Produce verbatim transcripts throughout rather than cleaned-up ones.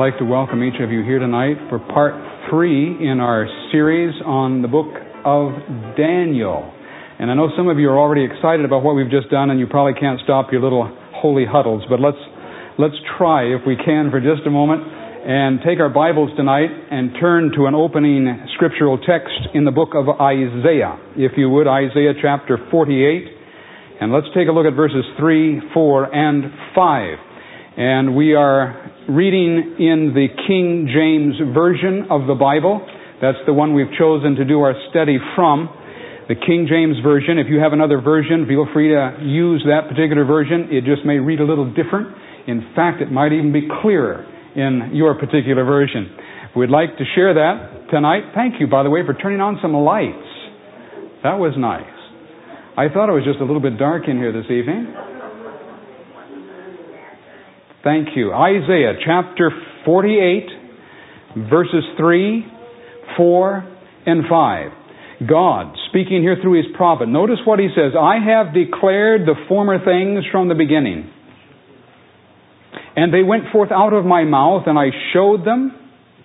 like to welcome each of you here tonight for part three in our series on the book of Daniel. And I know some of you are already excited about what we've just done, and you probably can't stop your little holy huddles, but let's let's try, if we can, for just a moment, and take our Bibles tonight and turn to an opening scriptural text in the book of Isaiah. If you would, Isaiah chapter forty-eight. And let's take a look at verses three, four, and five. And we are reading in the King James Version of the Bible. That's the one we've chosen to do our study from. The King James Version. If you have another version, feel free to use that particular version. It just may read a little different. In fact, it might even be clearer in your particular version. We'd like to share that tonight. Thank you, by the way, for turning on some lights. That was nice. I thought it was just a little bit dark in here this evening. Thank you. Isaiah chapter forty-eight, verses three, four, and five. God speaking here through His prophet. Notice what He says. I have declared the former things from the beginning. And they went forth out of my mouth, and I showed them.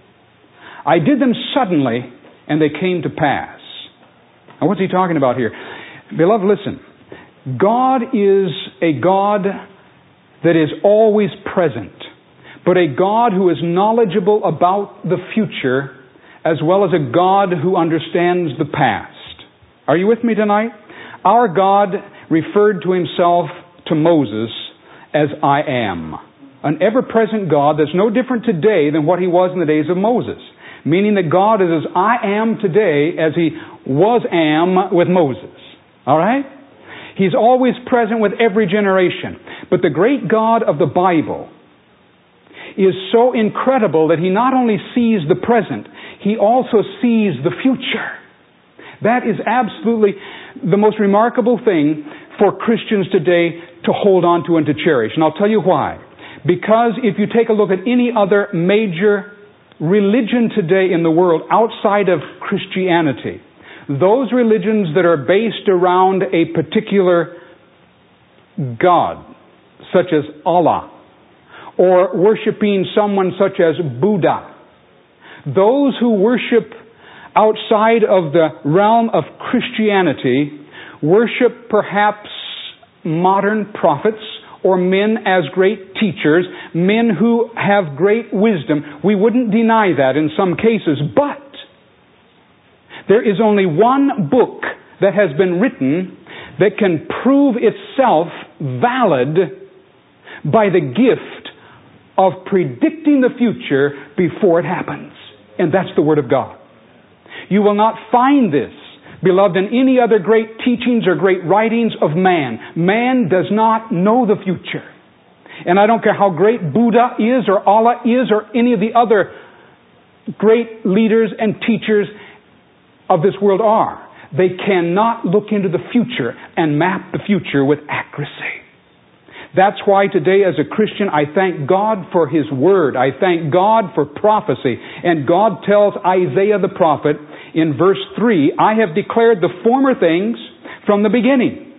I did them suddenly, and they came to pass. Now what's He talking about here? Beloved, listen. God is a God that is always present, but a God who is knowledgeable about the future, as well as a God who understands the past. Are you with me tonight? Our God referred to Himself to Moses as I am. An ever-present God that's no different today than what He was in the days of Moses. Meaning that God is as I am today as He was am with Moses. All right? He's always present with every generation. But the great God of the Bible is so incredible that He not only sees the present, He also sees the future. That is absolutely the most remarkable thing for Christians today to hold on to and to cherish. And I'll tell you why. Because if you take a look at any other major religion today in the world outside of Christianity, those religions that are based around a particular God, such as Allah, or worshiping someone such as Buddha, those who worship outside of the realm of Christianity worship perhaps modern prophets or men as great teachers, men who have great wisdom. We wouldn't deny that in some cases, but there is only one book that has been written that can prove itself valid by the gift of predicting the future before it happens. And that's the Word of God. You will not find this, beloved, in any other great teachings or great writings of man. Man does not know the future. And I don't care how great Buddha is or Allah is or any of the other great leaders and teachers of this world are. They cannot look into the future and map the future with accuracy. That's why today as a Christian I thank God for His Word. I thank God for prophecy. And God tells Isaiah the prophet in verse three, I have declared the former things from the beginning.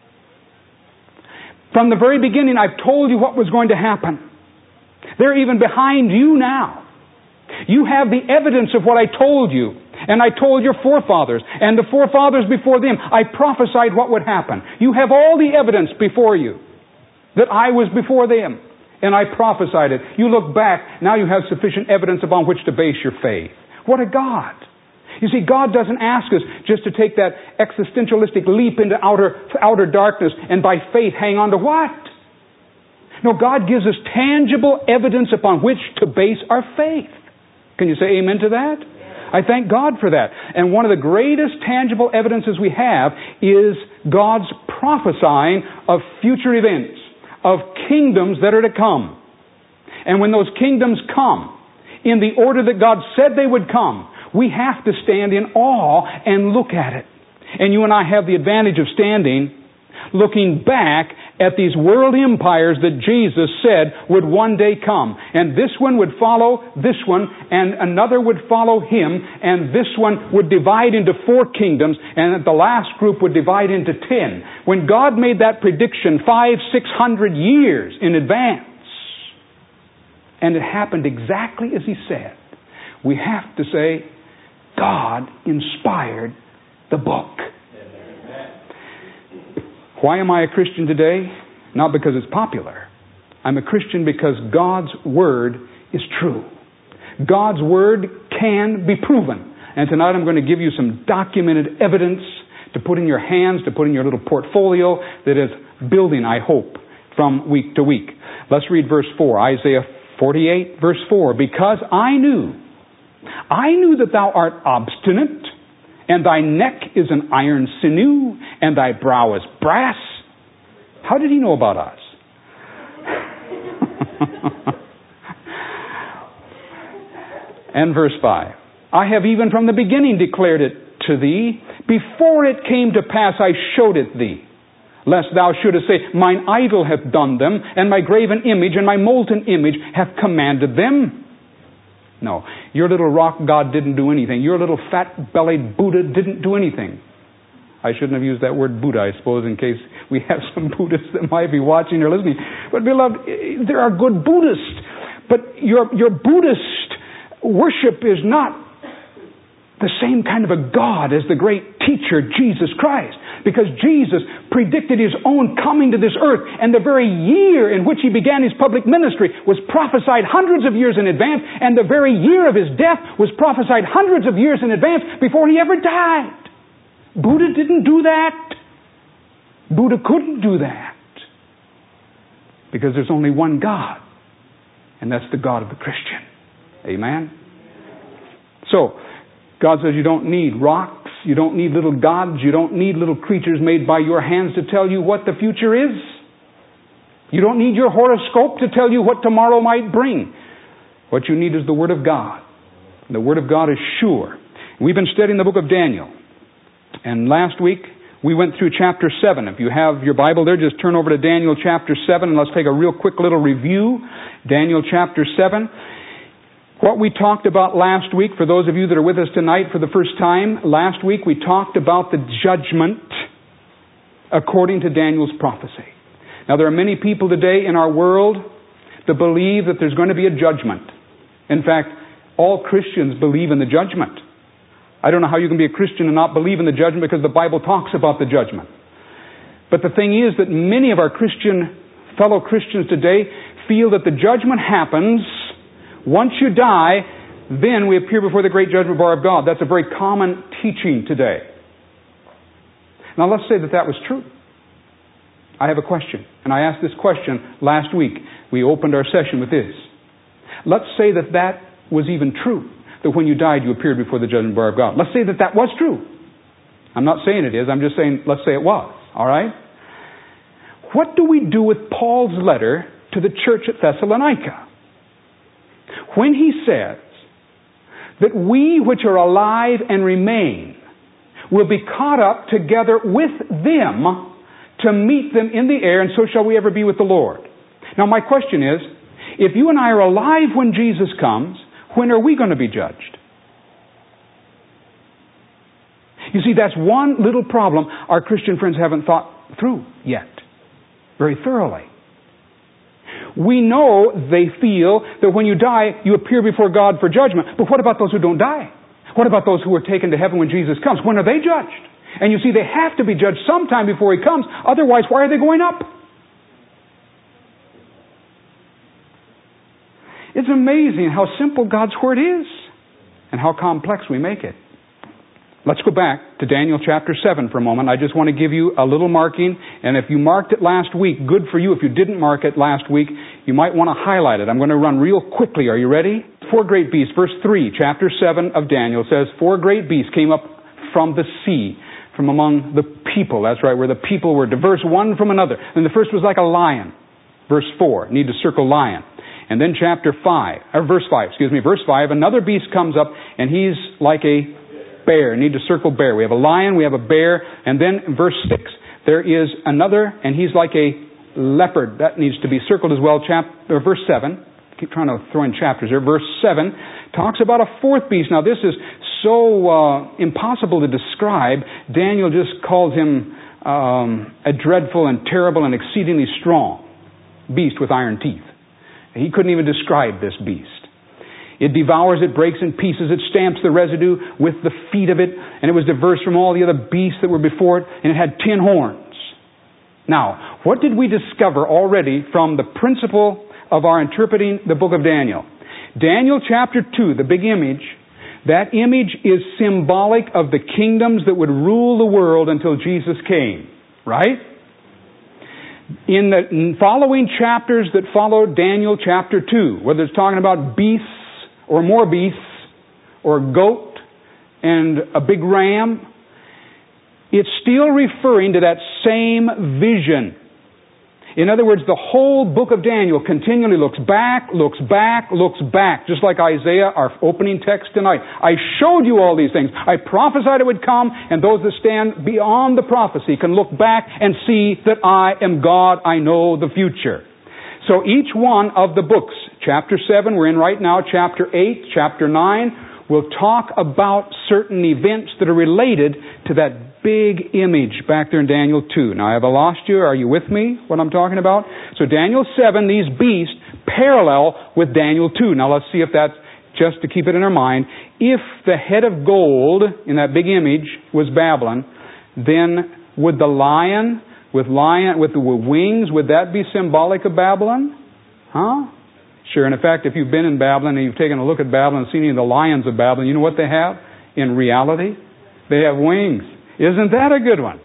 From the very beginning I've told you what was going to happen. They're even behind you now. You have the evidence of what I told you. And I told your forefathers, and the forefathers before them, I prophesied what would happen. You have all the evidence before you that I was before them, and I prophesied it. You look back, now you have sufficient evidence upon which to base your faith. What a God! You see, God doesn't ask us just to take that existentialistic leap into outer, outer darkness and by faith hang on to what? No, God gives us tangible evidence upon which to base our faith. Can you say amen to that? I thank God for that. And one of the greatest tangible evidences we have is God's prophesying of future events, of kingdoms that are to come. And when those kingdoms come, in the order that God said they would come, we have to stand in awe and look at it. And you and I have the advantage of standing, looking back at these world empires that Jesus said would one day come. And this one would follow this one, and another would follow him, and this one would divide into four kingdoms, and the last group would divide into ten. When God made that prediction five, six hundred years in advance, and it happened exactly as he said, we have to say, God inspired the book. Why am I a Christian today? Not because it's popular. I'm a Christian because God's Word is true. God's Word can be proven. And tonight I'm going to give you some documented evidence to put in your hands, to put in your little portfolio that is building, I hope, from week to week. Let's read verse four, Isaiah forty-eight, verse four. Because I knew, I knew that thou art obstinate, and thy neck is an iron sinew, and thy brow is brass. How did he know about us? And verse five. I have even from the beginning declared it to thee. Before it came to pass, I showed it thee. Lest thou shouldest say, mine idol hath done them, and my graven image and my molten image hath commanded them. No, your little rock god didn't do anything. Your little fat-bellied Buddha didn't do anything. I shouldn't have used that word Buddha, I suppose, in case we have some Buddhists that might be watching or listening. But beloved, there are good Buddhists. But your, your Buddhist worship is not the same kind of a God as the great teacher, Jesus Christ. Because Jesus predicted His own coming to this earth, and the very year in which He began His public ministry was prophesied hundreds of years in advance, and the very year of His death was prophesied hundreds of years in advance before He ever died. Buddha didn't do that. Buddha couldn't do that. Because there's only one God, and that's the God of the Christian. Amen? So, God says you don't need rocks, you don't need little gods, you don't need little creatures made by your hands to tell you what the future is. You don't need your horoscope to tell you what tomorrow might bring. What you need is the Word of God. And the Word of God is sure. We've been studying the book of Daniel. And last week we went through chapter seven. If you have your Bible there, just turn over to Daniel chapter seven and let's take a real quick little review. Daniel chapter seven. What we talked about last week, for those of you that are with us tonight for the first time, last week we talked about the judgment according to Daniel's prophecy. Now there are many people today in our world that believe that there's going to be a judgment. In fact, all Christians believe in the judgment. I don't know how you can be a Christian and not believe in the judgment because the Bible talks about the judgment. But the thing is that many of our Christian, fellow Christians today feel that the judgment happens once you die, then we appear before the great judgment bar of God. That's a very common teaching today. Now let's say that that was true. I have a question, and I asked this question last week. We opened our session with this. Let's say that that was even true, that when you died you appeared before the judgment bar of God. Let's say that that was true. I'm not saying it is, I'm just saying let's say it was. All right? What do we do with Paul's letter to the church at Thessalonica? When he says that we which are alive and remain will be caught up together with them to meet them in the air, and so shall we ever be with the Lord. Now my question is, if you and I are alive when Jesus comes, when are we going to be judged? You see, that's one little problem our Christian friends haven't thought through yet very thoroughly. We know they feel that when you die, you appear before God for judgment. But what about those who don't die? What about those who are taken to heaven when Jesus comes? When are they judged? And you see, they have to be judged sometime before He comes. Otherwise, why are they going up? It's amazing how simple God's Word is and how complex we make it. Let's go back to Daniel chapter seven for a moment. I just want to give you a little marking. And if you marked it last week, good for you. If you didn't mark it last week, you might want to highlight it. I'm going to run real quickly. Are you ready? Four great beasts. Verse three, chapter seven of Daniel says, four great beasts came up from the sea, from among the people. That's right, where the people were diverse one from another. And the first was like a lion. Verse four. Need to circle lion. And then chapter five, or verse five, excuse me, verse five, another beast comes up and he's like a bear. Need to circle bear. We have a lion, we have a bear, and then in verse six, there is another, and he's like a leopard. That needs to be circled as well. Chapter, verse seven, I keep trying to throw in chapters here. Verse seven talks about a fourth beast. Now this is so uh, impossible to describe. Daniel just calls him um, a dreadful and terrible and exceedingly strong beast with iron teeth. He couldn't even describe this beast. It devours, it breaks in pieces, it stamps the residue with the feet of it, and it was diverse from all the other beasts that were before it, and it had ten horns. Now, what did we discover already from the principle of our interpreting the book of Daniel? Daniel chapter two, the big image, that image is symbolic of the kingdoms that would rule the world until Jesus came. Right? In the following chapters that followed Daniel chapter two, whether it's talking about beasts or more beasts, or a goat and a big ram, it's still referring to that same vision. In other words, the whole book of Daniel continually looks back, looks back, looks back, just like Isaiah, our opening text tonight. I showed you all these things. I prophesied it would come, and those that stand beyond the prophecy can look back and see that I am God, I know the future. So each one of the books, chapter seven, we're in right now, chapter eight, chapter nine, will talk about certain events that are related to that big image back there in Daniel two. Now, have I lost you? Are you with me, what I'm talking about? So Daniel seven, these beasts parallel with Daniel two. Now, let's see if that's, just to keep it in our mind, if the head of gold in that big image was Babylon, then would the lion with lion with the wings, would that be symbolic of Babylon? Huh? Sure. And in fact, if you've been in Babylon and you've taken a look at Babylon and seen any of the lions of Babylon, you know what they have? In reality, they have wings. Isn't that a good one?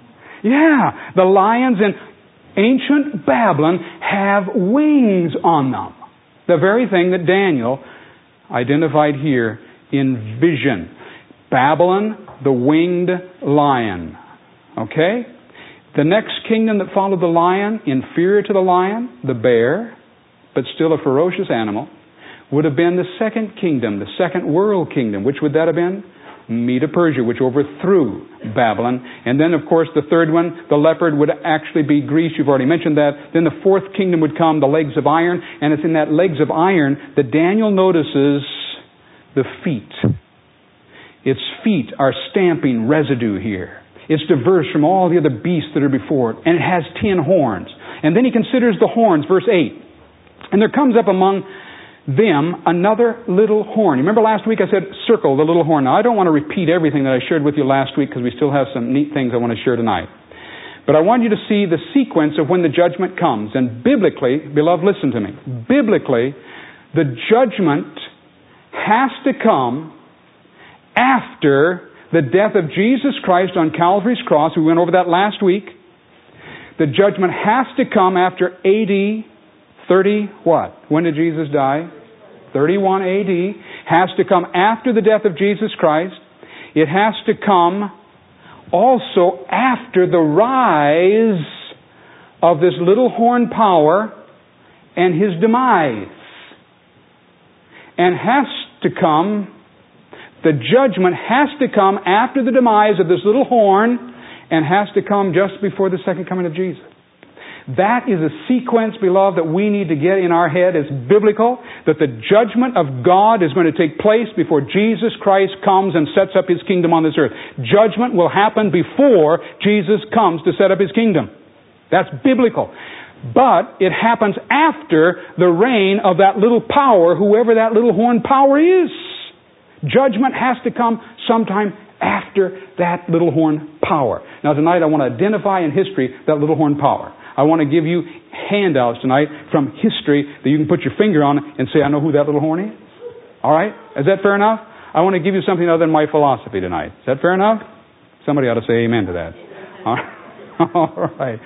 Yeah. The lions in ancient Babylon have wings on them. The very thing that Daniel identified here in vision. Babylon, the winged lion. Okay? The next kingdom that followed the lion, inferior to the lion, the bear, but still a ferocious animal, would have been the second kingdom, the second world kingdom. Which would that have been? Medo-Persia, which overthrew Babylon. And then, of course, the third one, the leopard, would actually be Greece. You've already mentioned that. Then the fourth kingdom would come, the legs of iron. And it's in that legs of iron that Daniel notices the feet. Its feet are stamping residue here. It's diverse from all the other beasts that are before it. And it has ten horns. And then he considers the horns, verse eight. And there comes up among them another little horn. You remember last week I said, circle the little horn. Now, I don't want to repeat everything that I shared with you last week because we still have some neat things I want to share tonight. But I want you to see the sequence of when the judgment comes. And biblically, beloved, listen to me. Biblically, the judgment has to come after the death of Jesus Christ on Calvary's cross. We went over that last week. The judgment has to come after A D thirty what? When did Jesus die? thirty-one A D. Has to come after the death of Jesus Christ. It has to come also after the rise of this little horn power and his demise. And has to come, the judgment has to come after the demise of this little horn and has to come just before the second coming of Jesus. That is a sequence, beloved, that we need to get in our head as biblical, that the judgment of God is going to take place before Jesus Christ comes and sets up His kingdom on this earth. Judgment will happen before Jesus comes to set up His kingdom. That's biblical. But it happens after the reign of that little power, whoever that little horn power is. Judgment has to come sometime after that little horn power. Now tonight I want to identify in history that little horn power. I want to give you handouts tonight from history that you can put your finger on and say, I know who that little horn is. All right? Is that fair enough? I want to give you something other than my philosophy tonight. Is that fair enough? Somebody ought to say amen to that. All right.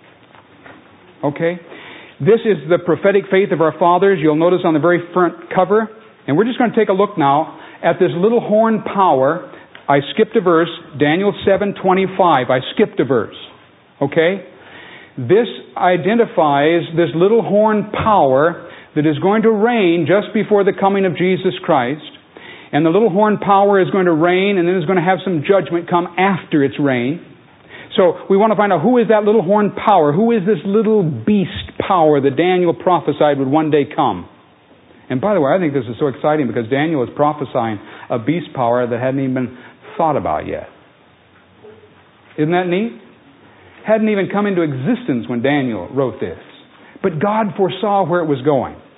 Okay. This is the prophetic faith of our fathers. You'll notice on the very front cover. And we're just going to take a look now at this little horn power. I skipped a verse, Daniel seven twenty-five. I skipped a verse. Okay? This identifies this little horn power that is going to reign just before the coming of Jesus Christ. And the little horn power is going to reign, and then is going to have some judgment come after its reign. So we want to find out who is that little horn power? Who is this little beast power that Daniel prophesied would one day come? And by the way, I think this is so exciting because Daniel is prophesying a beast power that hadn't even been thought about yet. Isn't that neat? Hadn't even come into existence when Daniel wrote this. But God foresaw where it was going.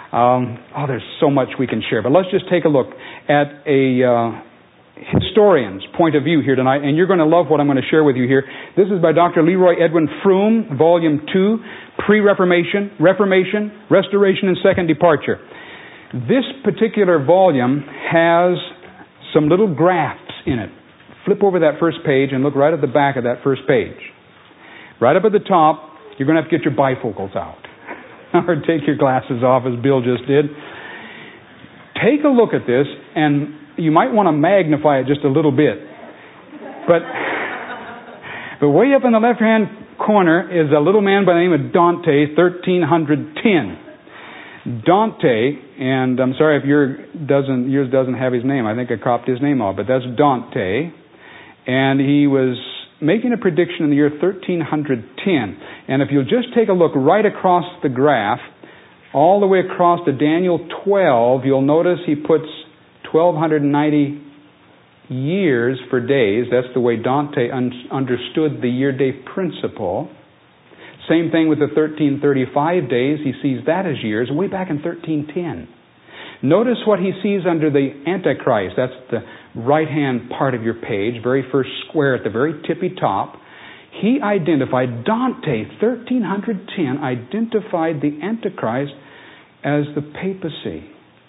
Um, oh, there's so much we can share. But let's just take a look at a uh, historian's point of view here tonight, and you're going to love what I'm going to share with you here. This is by Doctor Leroy Edwin Froom, Volume two, Pre-Reformation, Reformation, Restoration, and Second Departure. This particular volume has some little graphs in it. Flip over that first page and look right at the back of that first page. Right up at the top, you're going to have to get your bifocals out. Or take your glasses off, as Bill just did. Take a look at this, and you might want to magnify it just a little bit. But, but way up in the left-hand corner is a little man by the name of Dante, thirteen ten. Dante, and I'm sorry if your doesn't, yours doesn't have his name. I think I cropped his name off, but that's Dante. And he was making a prediction in the year thirteen ten. And if you'll just take a look right across the graph, all the way across to Daniel twelve, you'll notice he puts twelve ninety years for days. That's the way Dante un- understood the year-day principle. Same thing with the thirteen thirty-five days. He sees that as years, way back in thirteen ten. Notice what he sees under the Antichrist. That's the right-hand part of your page, very first square at the very tippy top. He identified, Dante, thirteen ten, identified the Antichrist as the papacy.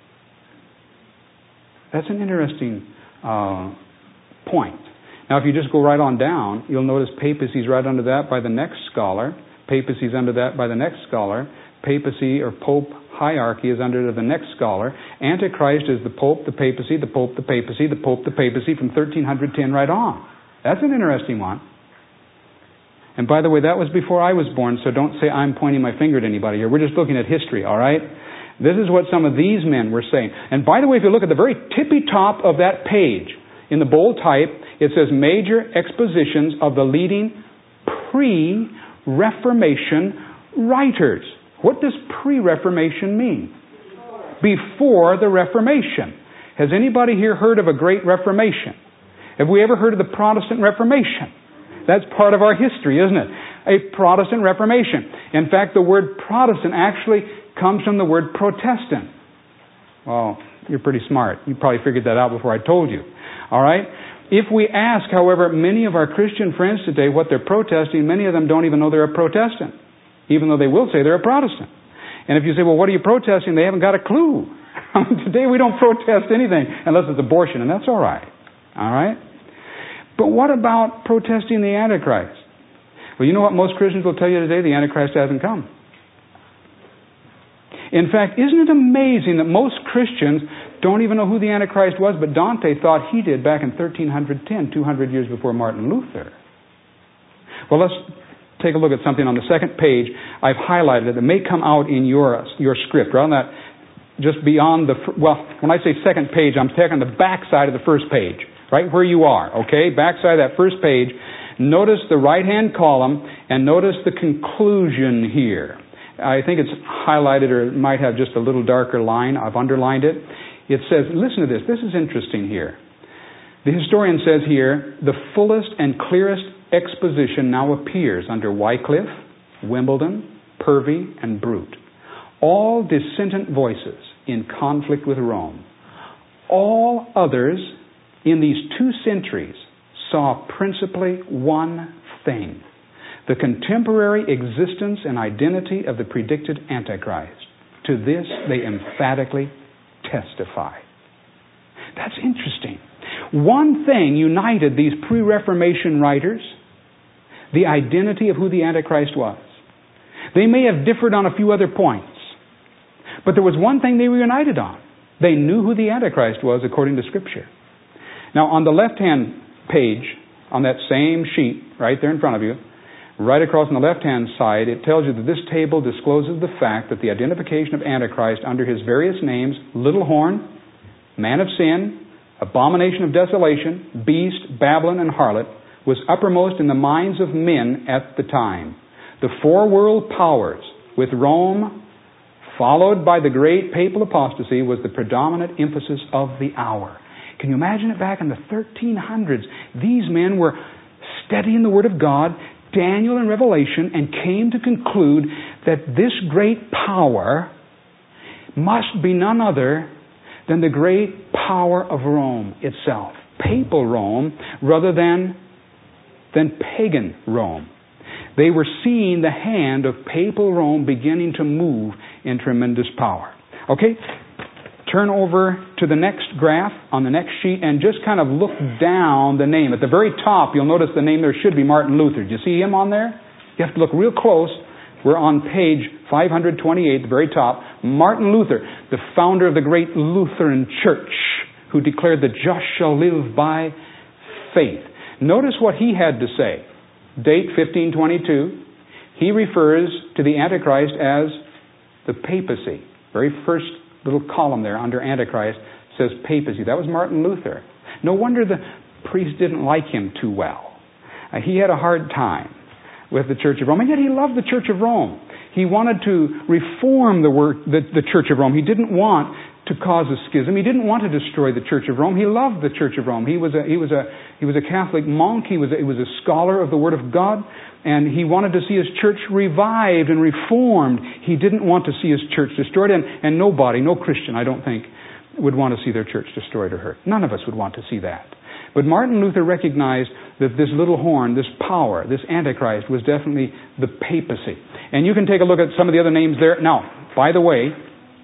That's an interesting uh, point. Now, if you just go right on down, you'll notice papacy's right under that by the next scholar. Papacy's under that by the next scholar. Papacy or Pope hierarchy is under the next scholar. Antichrist is the Pope, the papacy, the Pope, the papacy, the Pope, the papacy, from thirteen ten right on. That's an interesting one. And by the way, that was before I was born, so don't say I'm pointing my finger at anybody here. We're just looking at history, all right? This is what some of these men were saying. And by the way, if you look at the very tippy top of that page, in the bold type, it says major expositions of the leading pre-Reformation writers. What does pre-Reformation mean? Before the Reformation. Has anybody here heard of a Great Reformation? Have we ever heard of the Protestant Reformation? That's part of our history, isn't it? A Protestant Reformation. In fact, the word Protestant actually comes from the word Protestant. Well, you're pretty smart. You probably figured that out before I told you. All right? If we ask, however, many of our Christian friends today what they're protesting, many of them don't even know they're a Protestant, even though they will say they're a Protestant. And if you say, well, what are you protesting? They haven't got a clue. Today we don't protest anything unless it's abortion, and that's all right. All right? But what about protesting the Antichrist? Well, you know what most Christians will tell you today? The Antichrist hasn't come. In fact, isn't it amazing that most Christians don't even know who the Antichrist was, but Dante thought he did back in thirteen ten, two hundred years before Martin Luther. Well, let's take a look at something on the second page. I've highlighted it. It may come out in your, your script. Right on that, just beyond the, well, when I say second page, I'm taking the back side of the first page. Right where you are, okay? Backside of that first page. Notice the right-hand column and notice the conclusion here. I think it's highlighted, or it might have just a little darker line. I've underlined it. It says, listen to this. This is interesting here. The historian says here, the fullest and clearest exposition now appears under Wycliffe, Wimbledon, Purvey, and Brute. All dissentient voices in conflict with Rome. All others in these two centuries saw principally one thing: the contemporary existence and identity of the predicted Antichrist. To this they emphatically testify. That's interesting. One thing united these pre-Reformation writers: the identity of who the Antichrist was. They may have differed on a few other points, but there was one thing they were united on. They knew who the Antichrist was according to Scripture. Now, on the left-hand page, on that same sheet, right there in front of you, right across on the left-hand side, it tells you that this table discloses the fact that the identification of Antichrist under his various names, Little Horn, Man of Sin, Abomination of Desolation, Beast, Babylon, and Harlot, was uppermost in the minds of men at the time. The four world powers, with Rome followed by the great papal apostasy, was the predominant emphasis of the hour. Can you imagine it back in the thirteen hundreds? These men were studying the Word of God, Daniel and Revelation, and came to conclude that this great power must be none other than the great power of Rome itself. Papal Rome rather than, than pagan Rome. They were seeing the hand of papal Rome beginning to move in tremendous power. Okay? Turn over to the next graph on the next sheet and just kind of look down the name. At the very top, you'll notice the name there should be Martin Luther. Do you see him on there? You have to look real close. We're on page five twenty-eight, the very top. Martin Luther, the founder of the great Lutheran Church, who declared the just shall live by faith. Notice what he had to say. Date fifteen twenty-two. He refers to the Antichrist as the papacy. Very first little column there under Antichrist says papacy. That was Martin Luther. No wonder the priest didn't like him too well. Uh, he had a hard time with the Church of Rome, and yet he loved the Church of Rome. He wanted to reform the, work, the, the Church of Rome. He didn't want to cause a schism. He didn't want to destroy the Church of Rome. He loved the Church of Rome. He was a he was a he was a Catholic monk. He was a, he was a scholar of the Word of God, and he wanted to see his church revived and reformed. He didn't want to see his church destroyed, and, and nobody, no Christian, I don't think, would want to see their church destroyed or hurt. None of us would want to see that. But Martin Luther recognized that this little horn, this power, this Antichrist was definitely the papacy. And you can take a look at some of the other names there. Now, by the way,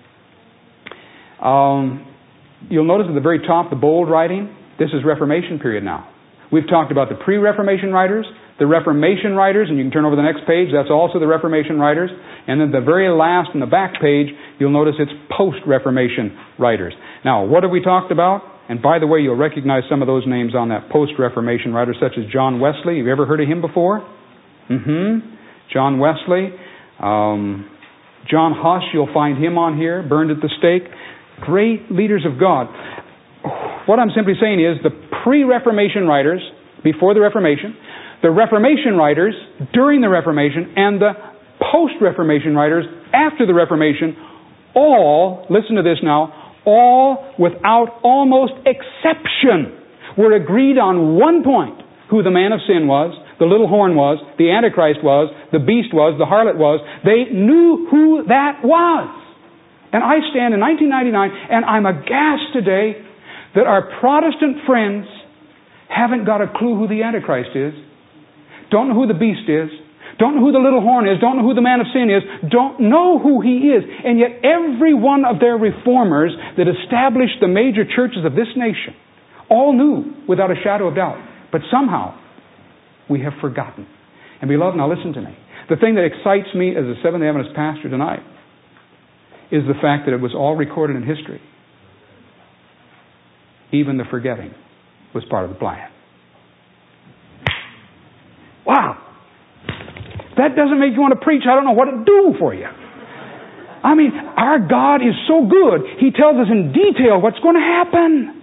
um, you'll notice at the very top, the bold writing, this is Reformation period now. We've talked about the pre-Reformation writers, the Reformation writers, and you can turn over the next page, that's also the Reformation writers. And then the very last on the back page, you'll notice it's post-Reformation writers. Now, what have we talked about? And by the way, you'll recognize some of those names on that post-Reformation writer, such as John Wesley. Have you ever heard of him before? Mm-hmm. John Wesley. Um, John Huss, you'll find him on here, burned at the stake. Great leaders of God. What I'm simply saying is the pre-Reformation writers, before the Reformation, the Reformation writers during the Reformation, and the post-Reformation writers after the Reformation, all, listen to this now, all, without almost exception, were agreed on one point: who the man of sin was, the little horn was, the Antichrist was, the beast was, the harlot was. They knew who that was. And I stand in nineteen ninety-nine, and I'm aghast today that our Protestant friends haven't got a clue who the Antichrist is, don't know who the beast is, don't know who the little horn is, don't know who the man of sin is, don't know who he is. And yet every one of their reformers that established the major churches of this nation all knew without a shadow of doubt. But somehow we have forgotten. And beloved, now listen to me. The thing that excites me as a Seventh-day Adventist pastor tonight is the fact that it was all recorded in history. Even the forgetting was part of the plan. Wow! That doesn't make you want to preach. I don't know what to do for you. I mean, our God is so good. He tells us in detail what's going to happen.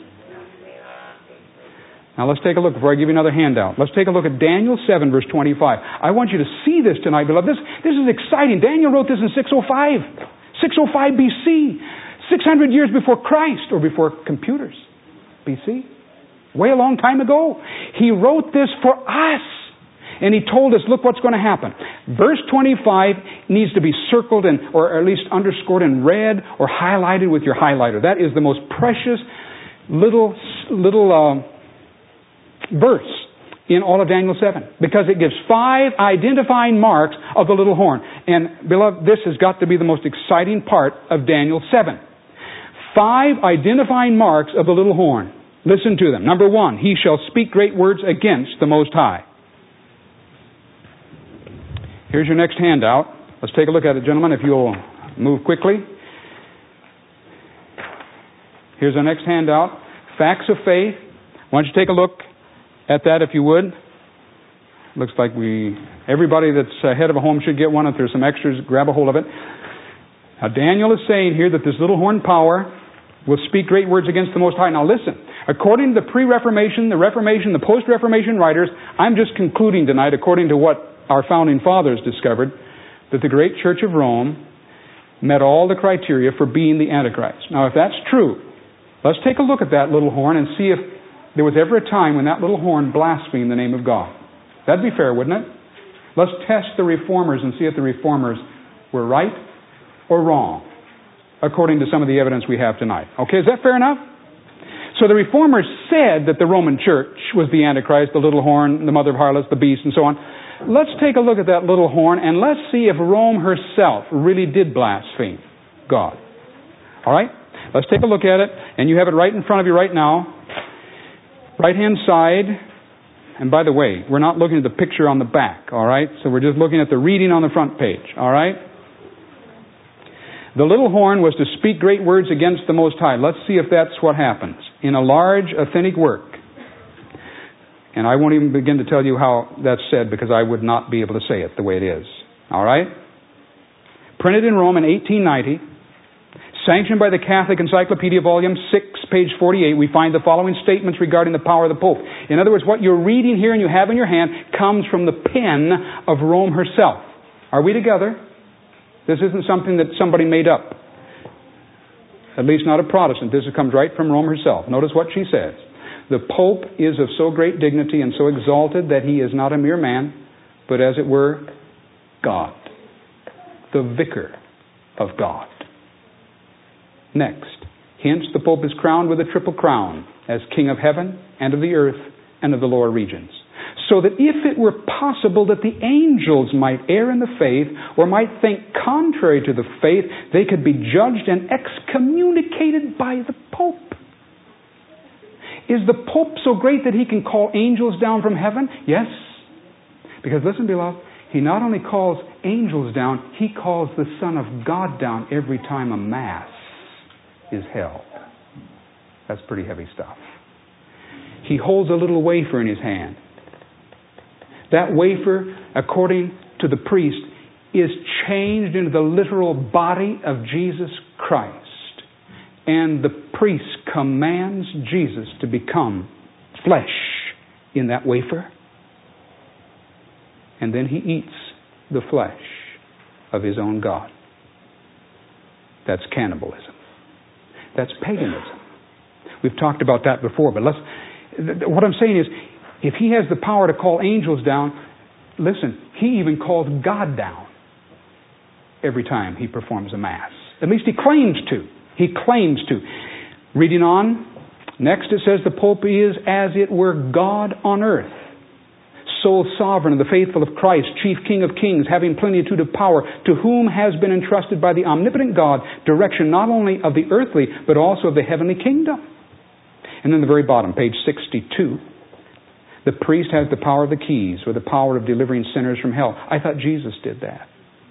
Now let's take a look before I give you another handout. Let's take a look at Daniel seven, verse twenty-five. I want you to see this tonight, beloved. This, this is exciting. Daniel wrote this in six oh five. six oh five B C. six hundred years before Christ, or before computers. B C. Way a long time ago. He wrote this for us. And he told us, look what's going to happen. Verse twenty-five needs to be circled and, or at least underscored in red or highlighted with your highlighter. That is the most precious little, little uh, verse in all of Daniel seven. Because it gives five identifying marks of the little horn. And beloved, this has got to be the most exciting part of Daniel seven. Five identifying marks of the little horn. Listen to them. Number one, he shall speak great words against the Most High. Here's your next handout. Let's take a look at it, gentlemen, if you'll move quickly. Here's our next handout. Facts of faith. Why don't you take a look at that, if you would. Looks like we, everybody that's head of a home should get one. If there's some extras, grab a hold of it. Now, Daniel is saying here that this little horn power will speak great words against the Most High. Now, listen. According to the pre-Reformation, the Reformation, the post-Reformation writers, I'm just concluding tonight, according to what our founding fathers discovered, that the great Church of Rome met all the criteria for being the Antichrist. Now, if that's true, let's take a look at that little horn and see if there was ever a time when that little horn blasphemed the name of God. That'd be fair, wouldn't it? Let's test the reformers and see if the reformers were right or wrong according to some of the evidence we have tonight. Okay, is that fair enough? So the Reformers said that the Roman Church was the Antichrist, the little horn, the mother of harlots, the beast, and so on. Let's take a look at that little horn, and let's see if Rome herself really did blaspheme God. All right? Let's take a look at it, and you have it right in front of you right now. Right-hand side. And by the way, we're not looking at the picture on the back, all right? So we're just looking at the reading on the front page, all right? The little horn was to speak great words against the Most High. Let's see if that's what happens. In a large, authentic work. And I won't even begin to tell you how that's said because I would not be able to say it the way it is. All right? Printed in Rome in eighteen ninety. Sanctioned by the Catholic Encyclopedia, Volume six, page forty-eight, we find the following statements regarding the power of the Pope. In other words, what you're reading here and you have in your hand comes from the pen of Rome herself. Are we together? This isn't something that somebody made up. At least not a Protestant. This comes right from Rome herself. Notice what she says. The Pope is of so great dignity and so exalted that he is not a mere man, but as it were, God. The vicar of God. Next, hence the Pope is crowned with a triple crown as King of heaven and of the earth and of the lower regions. So that if it were possible that the angels might err in the faith or might think contrary to the faith, they could be judged and excommunicated by the Pope. Is the Pope so great that he can call angels down from heaven? Yes. Because listen, beloved, he not only calls angels down, he calls the Son of God down every time a Mass is held. That's pretty heavy stuff. He holds a little wafer in his hand. That wafer, according to the priest, is changed into the literal body of Jesus Christ. And the priest commands Jesus to become flesh in that wafer. And then he eats the flesh of his own God. That's cannibalism. That's paganism. We've talked about that before, but let's. What I'm saying is, if he has the power to call angels down, listen, he even calls God down every time he performs a Mass. At least he claims to. He claims to. Reading on, next it says the Pope is, as it were, God on earth. Sole sovereign of the faithful of Christ, chief King of kings, having plenitude of power, to whom has been entrusted by the omnipotent God direction not only of the earthly, but also of the heavenly kingdom. And then the very bottom, page sixty-two, the priest has the power of the keys, or the power of delivering sinners from hell. I thought Jesus did that.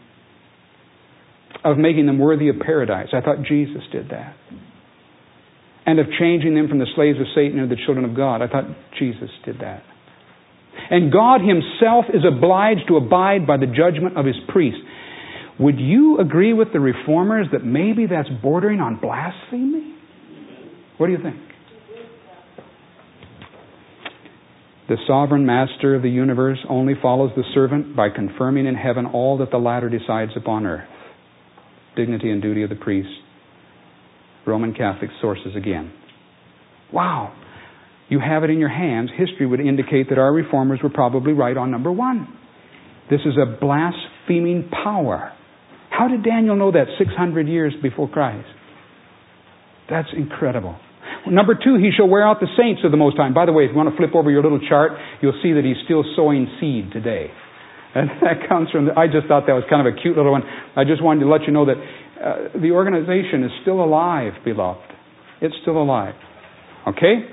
Of making them worthy of paradise. I thought Jesus did that. And of changing them from the slaves of Satan into the children of God. I thought Jesus did that. And God himself is obliged to abide by the judgment of his priests. Would you agree with the Reformers that maybe that's bordering on blasphemy? What do you think? The sovereign master of the universe only follows the servant by confirming in heaven all that the latter decides upon earth. Dignity and duty of the priest. Roman Catholic sources again. Wow. You have it in your hands. History would indicate that our Reformers were probably right on number one. This is a blaspheming power. How did Daniel know that six hundred years before Christ? That's incredible. Number two, he shall wear out the saints of the Most High. By the way, if you want to flip over your little chart, you'll see that he's still sowing seed today. And that comes from, the, I just thought that was kind of a cute little one. I just wanted to let you know that uh, the organization is still alive, beloved. It's still alive. Okay?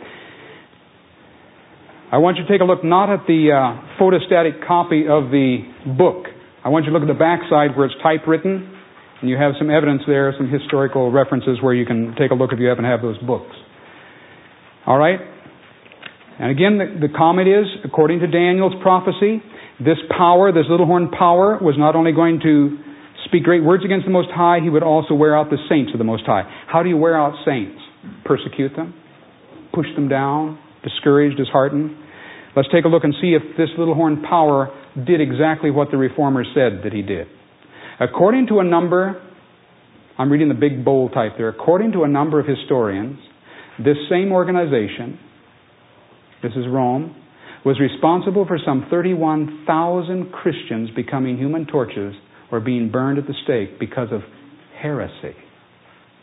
I want you to take a look not at the uh, photostatic copy of the book. I want you to look at the back side where it's typewritten. And you have some evidence there, some historical references where you can take a look if you happen to have those books. All right? And again, the, the comment is, according to Daniel's prophecy, this power, this little horn power, was not only going to speak great words against the Most High, he would also wear out the saints of the Most High. How do you wear out saints? Persecute them? Push them down? Discourage, dishearten? Let's take a look and see if this little horn power did exactly what the Reformers said that he did. According to a number, I'm reading the big bold type there, according to a number of historians, this same organization, this is Rome, was responsible for some thirty-one thousand Christians becoming human torches or being burned at the stake because of heresy.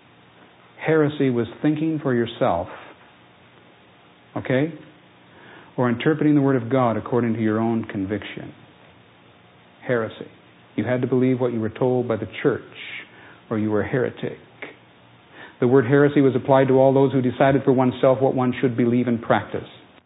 Heresy was thinking for yourself, okay? Or interpreting the Word of God according to your own conviction. Heresy. You had to believe what you were told by the church, or you were a heretic. The word heresy was applied to all those who decided for oneself what one should believe and practice.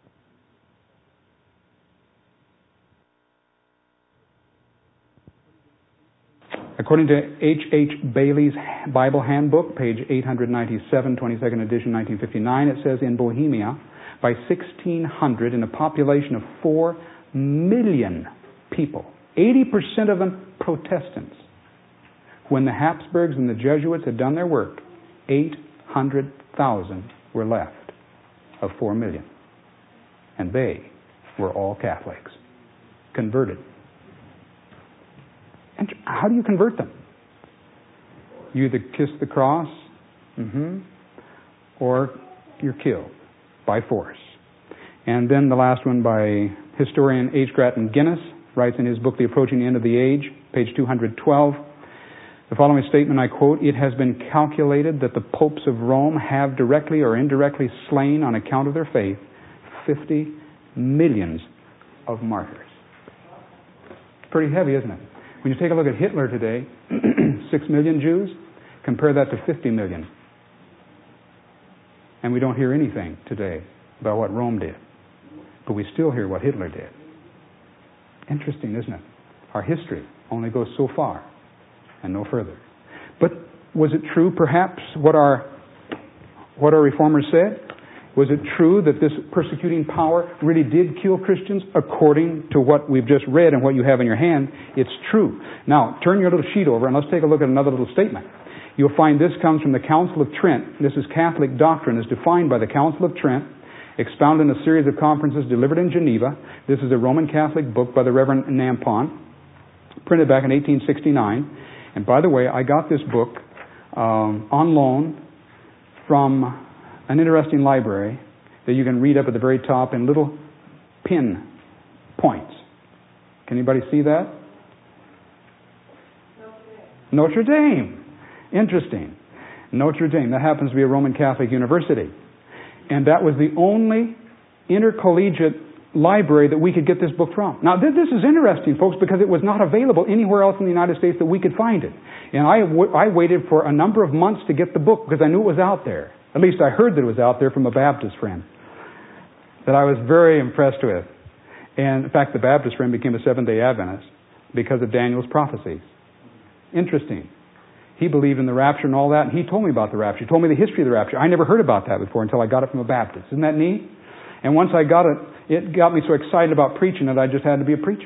According to H H Bailey's Bible Handbook, page eight ninety-seven, twenty-second edition, nineteen fifty-nine, it says, in Bohemia, by sixteen hundred, in a population of four million people, eighty percent of them Protestants, when the Habsburgs and the Jesuits had done their work, eight hundred thousand were left of four million. And they were all Catholics, converted. And how do you convert them? You either kiss the cross, mm-hmm, or you're killed by force. And then the last one by historian H. Grattan Guinness, writes in his book, The Approaching End of the Age, page two twelve, the following statement, I quote, "It has been calculated that the popes of Rome have directly or indirectly slain on account of their faith fifty millions of martyrs." Pretty heavy, isn't it? When you take a look at Hitler today, six million Jews, compare that to fifty million. And we don't hear anything today about what Rome did. But we still hear what Hitler did. Interesting, isn't it? Our history only goes so far and no further. But was it true, perhaps, what our what our reformers said? Was it true that this persecuting power really did kill Christians according to what we've just read and what you have in your hand? It's true. Now, turn your little sheet over and let's take a look at another little statement. You'll find this comes from the Council of Trent. This is Catholic doctrine as defined by the Council of Trent, expounded in a series of conferences delivered in Geneva. This is a Roman Catholic book by the Reverend Nampon, printed back in eighteen sixty-nine. And by the way, I got this book um, on loan from an interesting library that you can read up at the very top in little pin points. Can anybody see that? Notre Dame. Notre Dame. Interesting. Notre Dame. That happens to be a Roman Catholic university. And that was the only intercollegiate library that we could get this book from. Now, this is interesting, folks, because it was not available anywhere else in the United States that we could find it. And I, w- I waited for a number of months to get the book because I knew it was out there. At least I heard that it was out there from a Baptist friend that I was very impressed with. And in fact, the Baptist friend became a Seventh-day Adventist because of Daniel's prophecies. Interesting. He believed in the rapture and all that, and he told me about the rapture. He told me the history of the rapture. I never heard about that before until I got it from a Baptist. Isn't that neat? And once I got it, it got me so excited about preaching that I just had to be a preacher.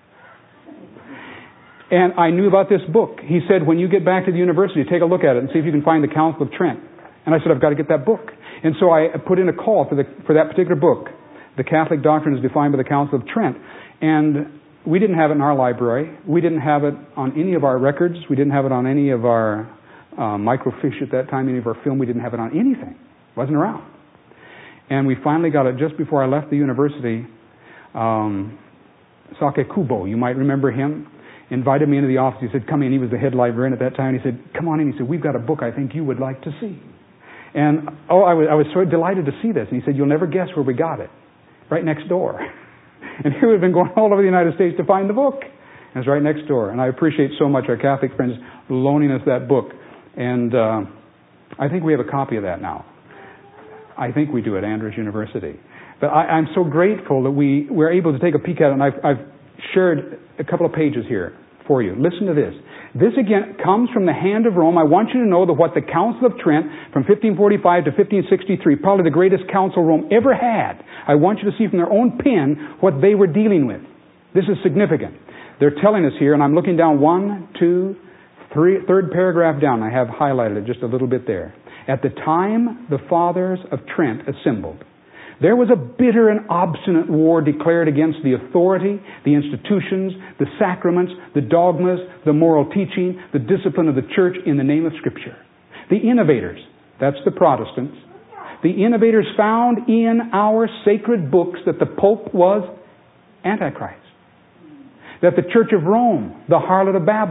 And I knew about this book. He said, when you get back to the university, take a look at it and see if you can find the Council of Trent. And I said, I've got to get that book. And so I put in a call for the for that particular book. The Catholic doctrine is defined by the Council of Trent. And we didn't have it in our library. We didn't have it on any of our records. We didn't have it on any of our uh, microfiche at that time, any of our film. We didn't have it on anything. It wasn't around. And we finally got it just before I left the university. Um, Sake Kubo, you might remember him, invited me into the office. He said, come in. He was the head librarian at that time. He said, come on in. He said, we've got a book I think you would like to see. And oh, I was, I was so delighted to see this. And he said, you'll never guess where we got it. Right next door. And here we've been going all over the United States to find the book. And it's right next door. And I appreciate so much our Catholic friends loaning us that book. And uh, I think we have a copy of that now. I think we do at Andrews University. But I, I'm so grateful that we were able to take a peek at it. And I've, I've shared a couple of pages here for you. Listen to this. This again comes from the hand of Rome. I want you to know that what the Council of Trent from fifteen forty-five to fifteen sixty-three, probably the greatest council Rome ever had. I want you to see from their own pen what they were dealing with. This is significant. They're telling us here, and I'm looking down one, two, three, third paragraph down. I have highlighted it just a little bit there. At the time the fathers of Trent assembled, there was a bitter and obstinate war declared against the authority, the institutions, the sacraments, the dogmas, the moral teaching, the discipline of the church in the name of Scripture. The innovators, that's the Protestants, the innovators found in our sacred books that the Pope was Antichrist, that the Church of Rome, the harlot of Babylon,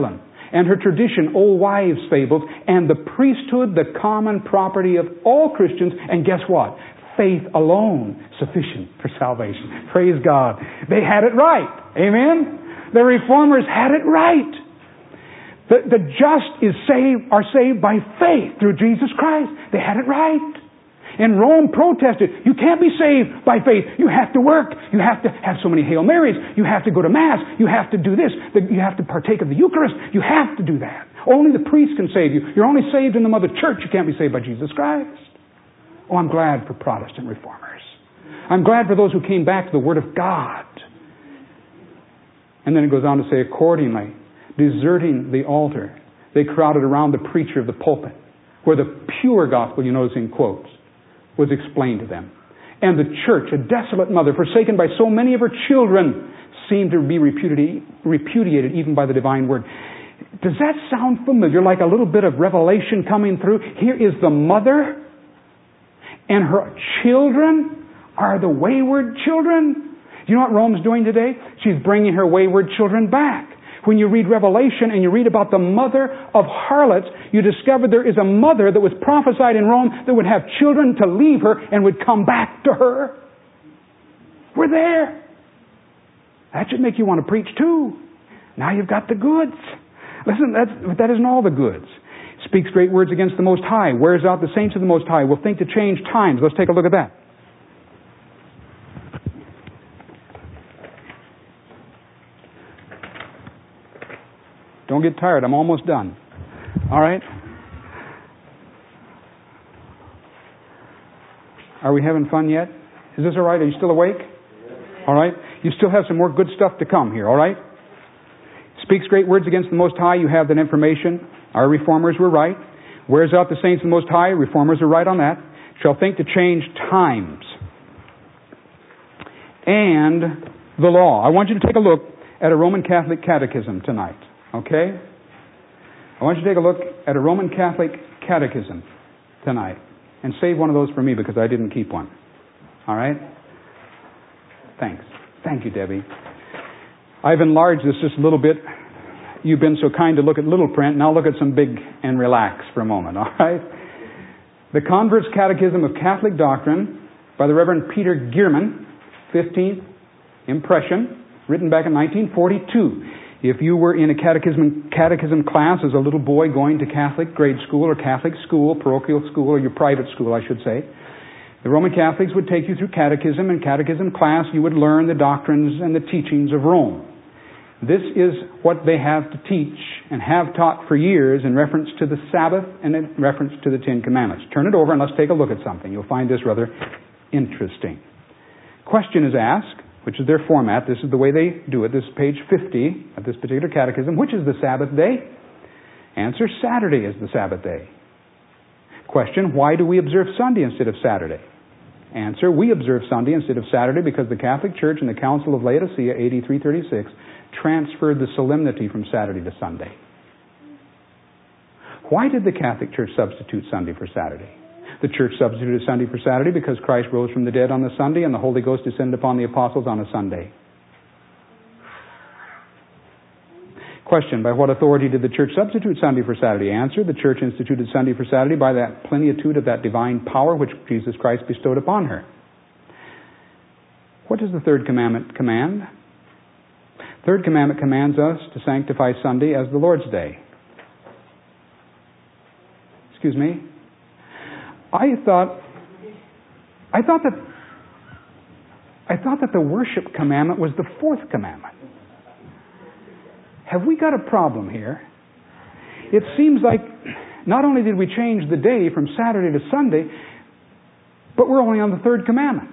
and her tradition, old wives' fables, and the priesthood, the common property of all Christians, and guess what? Faith alone sufficient for salvation. Praise God. They had it right. Amen? The Reformers had it right. The, the just is saved, are saved by faith through Jesus Christ. They had it right. And Rome protested, you can't be saved by faith. You have to work. You have to have so many Hail Marys. You have to go to Mass. You have to do this. You have to partake of the Eucharist. You have to do that. Only the priest can save you. You're only saved in the Mother Church. You can't be saved by Jesus Christ. Oh, I'm glad for Protestant reformers. I'm glad for those who came back to the Word of God. And then it goes on to say, accordingly, deserting the altar, they crowded around the preacher of the pulpit, where the pure gospel, you notice in quotes, was explained to them. And the church, a desolate mother, forsaken by so many of her children, seemed to be repudiated, repudiated even by the divine word. Does that sound familiar? Like a little bit of revelation coming through? Here is the mother, and her children are the wayward children. Do you know what Rome's doing today? She's bringing her wayward children back. When you read Revelation and you read about the mother of harlots, you discover there is a mother that was prophesied in Rome that would have children to leave her and would come back to her. We're there. That should make you want to preach too. Now you've got the goods. Listen, that's, that isn't all the goods. Speaks great words against the Most High. Wears out the saints of the Most High. Will think to change times. Let's take a look at that. Don't get tired. I'm almost done. All right? Are we having fun yet? Is this all right? Are you still awake? All right? You still have some more good stuff to come here, all right? Speaks great words against the Most High. You have that information. Our reformers were right. Wears out the saints of the Most High. Reformers are right on that. Shall think to change times. And the law. I want you to take a look at a Roman Catholic catechism tonight. Okay? I want you to take a look at a Roman Catholic catechism tonight. And save one of those for me because I didn't keep one. All right? Thanks. Thank you, Debbie. I've enlarged this just a little bit. You've been so kind to look at little print. Now look at some big and relax for a moment. All right? The Convert's Catechism of Catholic Doctrine by the Reverend Peter Gierman, fifteenth impression, written back in nineteen forty-two. If you were in a catechism catechism class as a little boy going to Catholic grade school or Catholic school, parochial school, or your private school, I should say, the Roman Catholics would take you through catechism. In catechism class, you would learn the doctrines and the teachings of Rome. This is what they have to teach and have taught for years in reference to the Sabbath and in reference to the Ten Commandments. Turn it over and let's take a look at something. You'll find this rather interesting. Question is asked, which is their format. This is the way they do it. This is page fifty of this particular catechism. Which is the Sabbath day? Answer, Saturday is the Sabbath day. Question, why do we observe Sunday instead of Saturday? Answer, we observe Sunday instead of Saturday because the Catholic Church in the Council of Laodicea, A D three thirty-six, transferred the solemnity from Saturday to Sunday. Why did the Catholic Church substitute Sunday for Saturday? The Church substituted Sunday for Saturday because Christ rose from the dead on the Sunday and the Holy Ghost descended upon the apostles on a Sunday. Question, by what authority did the Church substitute Sunday for Saturday? Answer, the Church instituted Sunday for Saturday by that plenitude of that divine power which Jesus Christ bestowed upon her. What does the third commandment command? Third commandment commands us to sanctify Sunday as the Lord's day. Excuse me? I thought I thought that I thought that the worship commandment was the fourth commandment. Have we got a problem here? It seems like not only did we change the day from Saturday to Sunday, but we're only on the third commandment.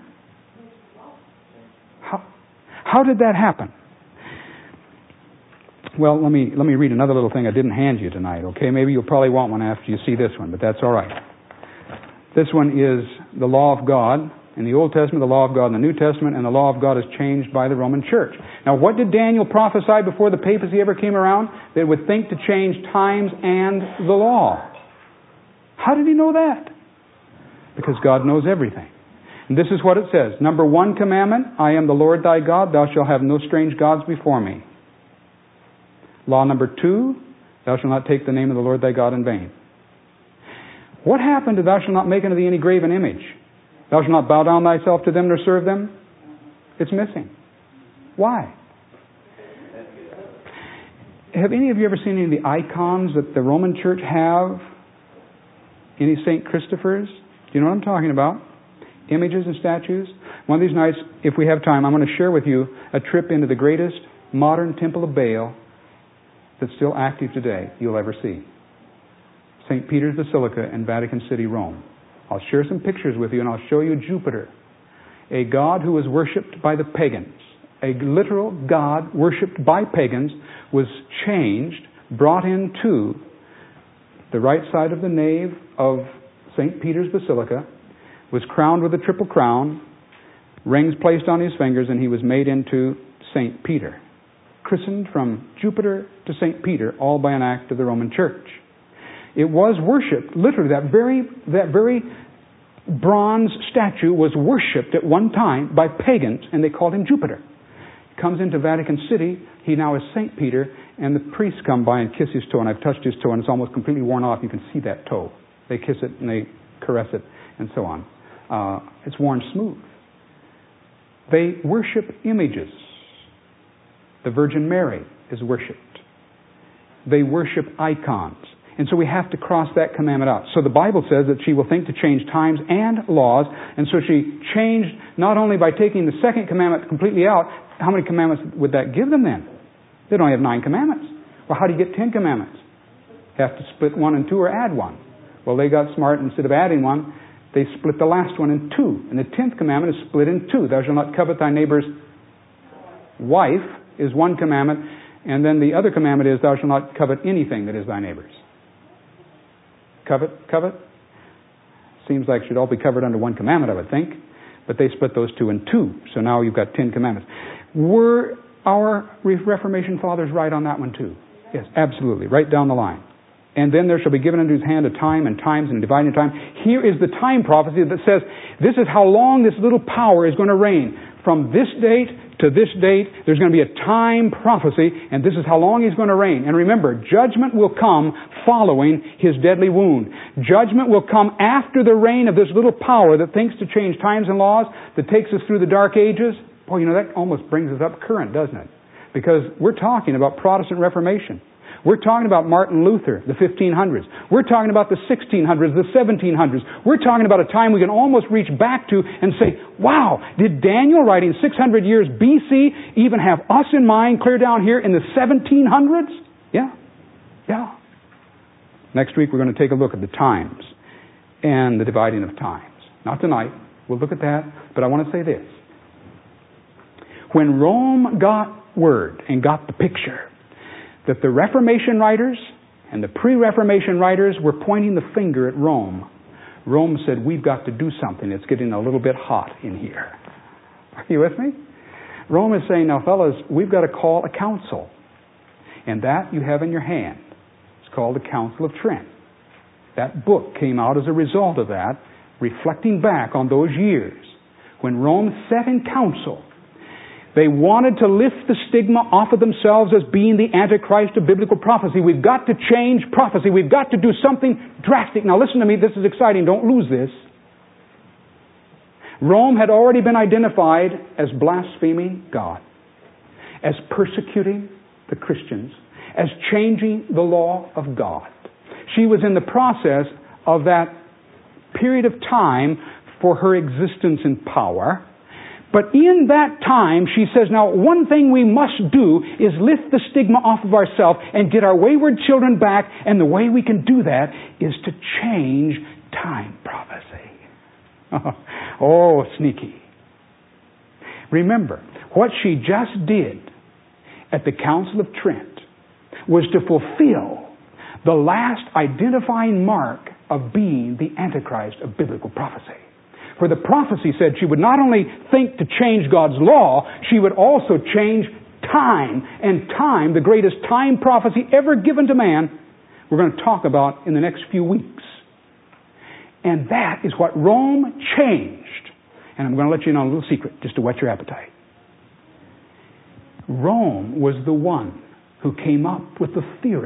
How, how did that happen? Well, let me let me read another little thing I didn't hand you tonight, okay? Maybe you'll probably want one after you see this one, but that's all right. This one is the law of God. In the Old Testament, the law of God in the New Testament, and the law of God is changed by the Roman Church. Now, what did Daniel prophesy before the papacy ever came around? They would think to change times and the law. How did he know that? Because God knows everything. And this is what it says. Number one commandment, I am the Lord thy God, thou shalt have no strange gods before me. Law number two, Thou shalt not take the name of the Lord thy God in vain. What happened to thou shalt not make unto thee any graven image? Thou shalt not bow down thyself to them nor serve them? It's missing. Why? Have any of you ever seen any of the icons that the Roman Church have? Any Saint Christophers? Do you know what I'm talking about? Images and statues? One of these nights, if we have time, I'm going to share with you a trip into the greatest modern temple of Baal that's still active today you'll ever see. Saint Peter's Basilica in Vatican City, Rome. I'll share some pictures with you and I'll show you Jupiter, a god who was worshipped by the pagans. A literal god worshipped by pagans was changed, brought into the right side of the nave of Saint Peter's Basilica, was crowned with a triple crown, rings placed on his fingers, and he was made into Saint Peter. Christened from Jupiter to Saint Peter, all by an act of the Roman Church. It was worshipped, literally, that very, that very bronze statue was worshipped at one time by pagans, and they called him Jupiter. Comes into Vatican City, he now is Saint Peter, and the priests come by and kiss his toe, and I've touched his toe, and it's almost completely worn off. You can see that toe. They kiss it, and they caress it, and so on. Uh, it's worn smooth. They worship images. The Virgin Mary is worshipped. They worship icons. And so we have to cross that commandment out. So the Bible says that she will think to change times and laws, and so she changed not only by taking the second commandment completely out. How many commandments would that give them then? They don't have nine commandments. Well, how do you get ten commandments? You have to split one and two or add one. Well, they got smart. Instead of adding one, they split the last one in two. And the tenth commandment is split in two. Thou shalt not covet thy neighbor's wife is one commandment. And then the other commandment is thou shalt not covet anything that is thy neighbor's. Covet, covet. Seems like it should all be covered under one commandment, I would think. But they split those two in two. So now you've got ten commandments. Were our Reformation fathers right on that one too? Yes, absolutely. Right down the line. And then there shall be given unto his hand a time and times and a dividing of time. Here is the time prophecy that says this is how long this little power is going to reign. From this date to this date, there's going to be a time prophecy, and this is how long he's going to reign. And remember, judgment will come following his deadly wound. Judgment will come after the reign of this little power that thinks to change times and laws, that takes us through the dark ages. Boy, you know, that almost brings us up current, doesn't it? Because we're talking about Protestant Reformation. We're talking about Martin Luther, the fifteen hundreds. We're talking about the sixteen hundreds, the seventeen hundreds. We're talking about a time we can almost reach back to and say, wow, did Daniel writing six hundred years B C even have us in mind clear down here in the seventeen hundreds? Yeah. Yeah. Next week we're going to take a look at the times and the dividing of times. Not tonight. We'll look at that. But I want to say this. When Rome got word and got the picture that the Reformation writers and the pre-Reformation writers were pointing the finger at Rome, Rome said, we've got to do something. It's getting a little bit hot in here. Are you with me? Rome is saying, now fellas, we've got to call a council. And that you have in your hand. It's called the Council of Trent. That book came out as a result of that, reflecting back on those years when Rome sat in council. They wanted to lift the stigma off of themselves as being the Antichrist of biblical prophecy. We've got to change prophecy. We've got to do something drastic. Now listen to me, this is exciting. Don't lose this. Rome had already been identified as blaspheming God, as persecuting the Christians, as changing the law of God. She was in the process of that period of time for her existence in power. But in that time, she says, now, one thing we must do is lift the stigma off of ourselves and get our wayward children back. And the way we can do that is to change time prophecy. Oh, sneaky. Remember, what she just did at the Council of Trent was to fulfill the last identifying mark of being the Antichrist of biblical prophecy. For the prophecy said she would not only think to change God's law, she would also change time. And time, the greatest time prophecy ever given to man, we're going to talk about in the next few weeks. And that is what Rome changed. And I'm going to let you in on a little secret, just to whet your appetite. Rome was the one who came up with the theory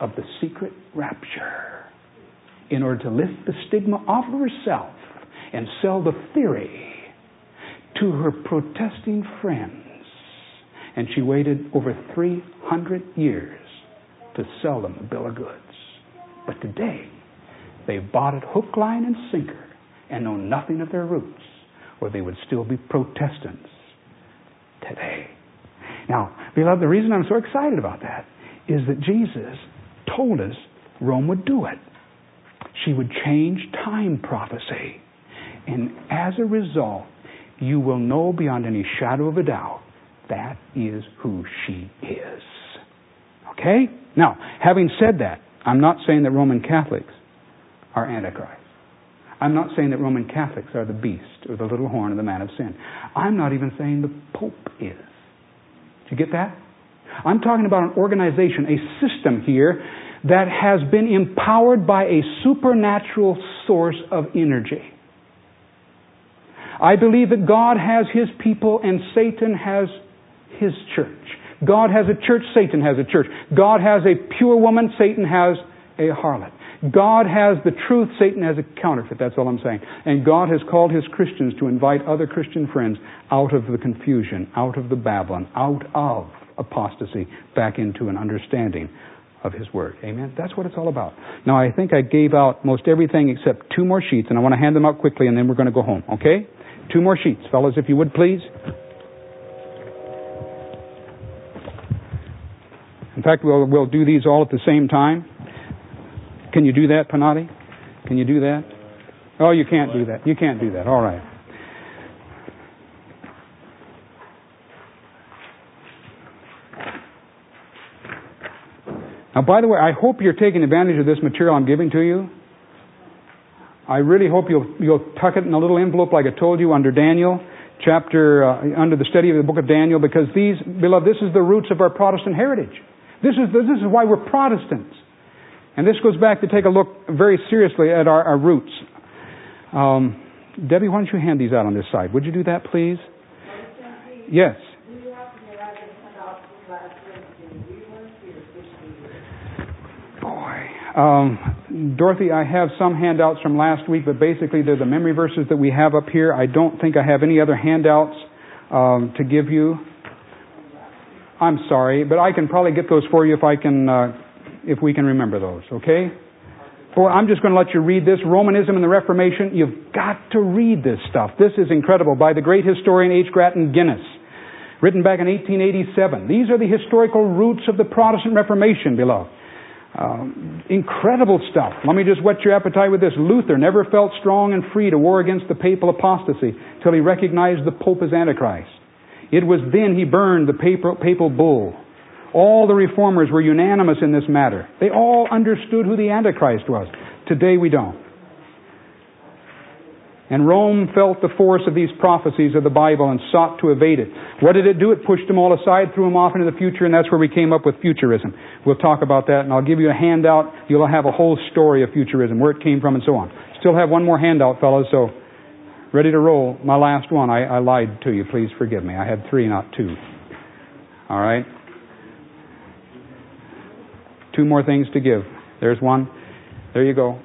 of the secret rapture in order to lift the stigma off of herself and sell the theory to her protesting friends. And she waited over three hundred years to sell them a bill of goods. But today, they've bought it hook, line, and sinker and know nothing of their roots, or they would still be Protestants today. Now, beloved, the reason I'm so excited about that is that Jesus told us Rome would do it. She would change time prophecy. And as a result, you will know beyond any shadow of a doubt that is who she is. Okay? Now, having said that, I'm not saying that Roman Catholics are Antichrist. I'm not saying that Roman Catholics are the beast or the little horn of the man of sin. I'm not even saying the Pope is. Did you get that? I'm talking about an organization, a system here that has been empowered by a supernatural source of energy. I believe that God has His people and Satan has His church. God has a church, Satan has a church. God has a pure woman, Satan has a harlot. God has the truth, Satan has a counterfeit. That's all I'm saying. And God has called His Christians to invite other Christian friends out of the confusion, out of the Babylon, out of apostasy, back into an understanding of His Word. Amen? That's what it's all about. Now, I think I gave out most everything except two more sheets, and I want to hand them out quickly, and then we're going to go home. Okay? Two more sheets, fellas, if you would, please. In fact, we'll we'll do these all at the same time. Can you do that, Panati? Can you do that? Oh, you can't do that. You can't do that. All right. Now, by the way, I hope you're taking advantage of this material I'm giving to you. I really hope you'll you'll tuck it in a little envelope like I told you under Daniel, chapter, uh, under the study of the book of Daniel, because these, beloved, this is the roots of our Protestant heritage. This is, this is why we're Protestants. And this goes back to take a look very seriously at our, our roots. Um, Debbie, why don't you hand these out on this side? Would you do that, please? Yes. Boy. Um, Dorothy, I have some handouts from last week, but basically they're the memory verses that we have up here. I don't think I have any other handouts um, to give you. I'm sorry, but I can probably get those for you if I can, uh, if we can remember those, okay? Boy, I'm just going to let you read this. Romanism and the Reformation. You've got to read this stuff. This is incredible. By the great historian H. Grattan Guinness. Written back in eighteen eighty-seven. These are the historical roots of the Protestant Reformation, beloved. Um, incredible stuff. Let me just whet your appetite with this. Luther never felt strong and free to war against the papal apostasy till he recognized the Pope as Antichrist. It was then he burned the papal, papal bull. All the reformers were unanimous in this matter. They all understood who the Antichrist was. Today we don't. And Rome felt the force of these prophecies of the Bible and sought to evade it. What did it do? It pushed them all aside, threw them off into the future, and that's where we came up with futurism. We'll talk about that, and I'll give you a handout. You'll have a whole story of futurism, where it came from and so on. Still have one more handout, fellas, so ready to roll. My last one, I, I lied to you. Please forgive me. I had three, not two. All right? Two more things to give. There's one. There you go.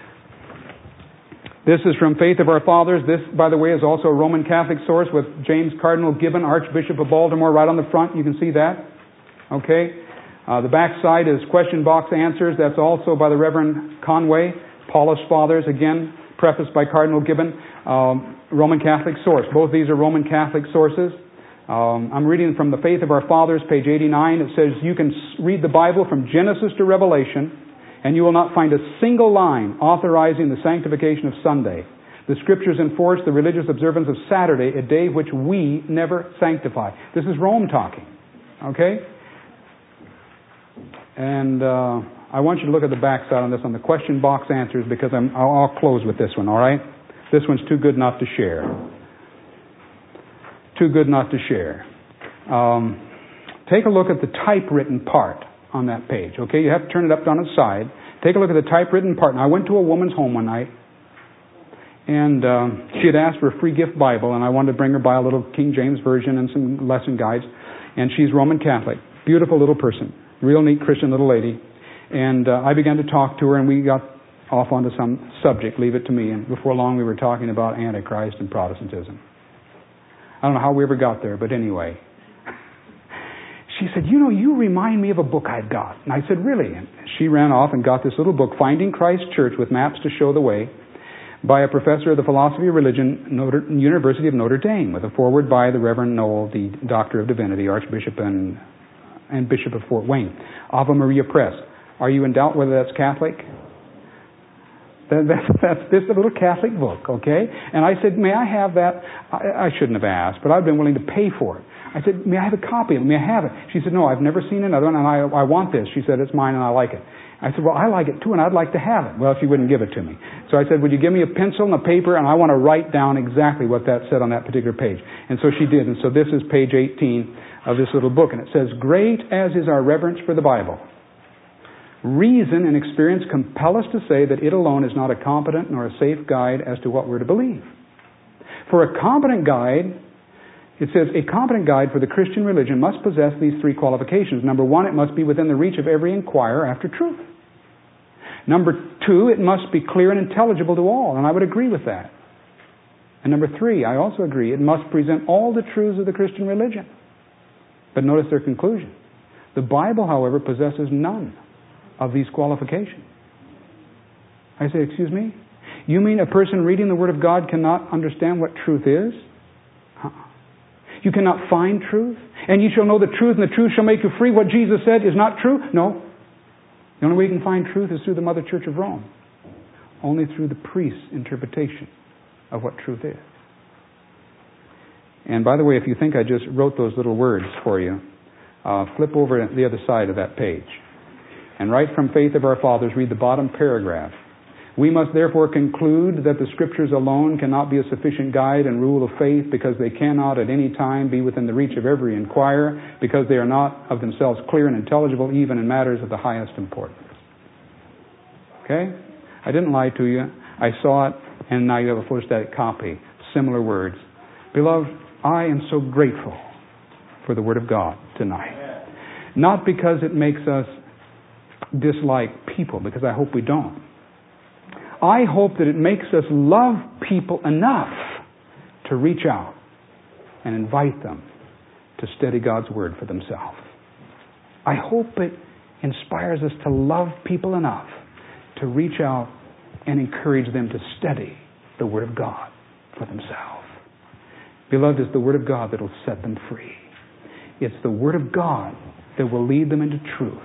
This is from Faith of Our Fathers. This, by the way, is also a Roman Catholic source with James Cardinal Gibbon, Archbishop of Baltimore, right on the front. You can see that. Okay. Uh, the back side is question box answers. That's also by the Reverend Conway. Paulist Fathers, again, prefaced by Cardinal Gibbon. Um, Roman Catholic source. Both these are Roman Catholic sources. Um, I'm reading from the Faith of Our Fathers, page eighty-nine. It says, you can read the Bible from Genesis to Revelation, and you will not find a single line authorizing the sanctification of Sunday. The Scriptures enforce the religious observance of Saturday, a day which we never sanctify. This is Rome talking. Okay? And uh, I want you to look at the backside on this, on the question box answers, because I'm, I'll, I'll close with this one, all right? This one's too good not to share. Too good not to share. Um, take a look at the typewritten part on that page, okay? You have to turn it up on its side. Take a look at the typewritten part. Now, I went to a woman's home one night, and um, she had asked for a free gift Bible, and I wanted to bring her by a little King James Version and some lesson guides, and she's Roman Catholic. Beautiful little person. Real neat Christian little lady. And uh, I began to talk to her, and we got off onto some subject, leave it to me, and before long we were talking about Antichrist and Protestantism. I don't know how we ever got there, but anyway. She said, you know, you remind me of a book I've got. And I said, really? And she ran off and got this little book, Finding Christ Church with Maps to Show the Way, by a professor of the philosophy of religion, Notre, University of Notre Dame, with a foreword by the Reverend Noel, the Doctor of Divinity, Archbishop and, and Bishop of Fort Wayne. Ave Maria Press. Are you in doubt whether that's Catholic? That, that's, that's this little Catholic book, okay? And I said, may I have that? I, I shouldn't have asked, but I've been willing to pay for it. I said, may I have a copy of it? May I have it? She said, no, I've never seen another one, and I, I want this. She said, it's mine, and I like it. I said, well, I like it too, and I'd like to have it. Well, she wouldn't give it to me. So I said, would you give me a pencil and a paper, and I want to write down exactly what that said on that particular page. And so she did. And so this is page eighteen of this little book, and it says, great as is our reverence for the Bible, reason and experience compel us to say that it alone is not a competent nor a safe guide as to what we're to believe. For a competent guide, it says, a competent guide for the Christian religion must possess these three qualifications. Number one, it must be within the reach of every inquirer after truth. Number two, it must be clear and intelligible to all, and I would agree with that. And number three, I also agree, it must present all the truths of the Christian religion. But notice their conclusion. The Bible, however, possesses none of these qualifications. I say, excuse me? You mean a person reading the Word of God cannot understand what truth is? Uh-uh. You cannot find truth? And you shall know the truth, and the truth shall make you free. What Jesus said is not true? No. The only way you can find truth is through the Mother Church of Rome. Only through the priest's interpretation of what truth is. And by the way, if you think I just wrote those little words for you, uh, flip over to the other side of that page. And right from Faith of Our Fathers, read the bottom paragraph. We must therefore conclude that the Scriptures alone cannot be a sufficient guide and rule of faith, because they cannot at any time be within the reach of every inquirer, because they are not of themselves clear and intelligible even in matters of the highest importance. Okay? I didn't lie to you. I saw it, and now you have a photostatic copy. Similar words. Beloved, I am so grateful for the Word of God tonight. Not because it makes us dislike people, because I hope we don't. I hope that it makes us love people enough to reach out and invite them to study God's Word for themselves. I hope it inspires us to love people enough to reach out and encourage them to study the Word of God for themselves. Beloved, it's the Word of God that will set them free. It's the Word of God that will lead them into truth,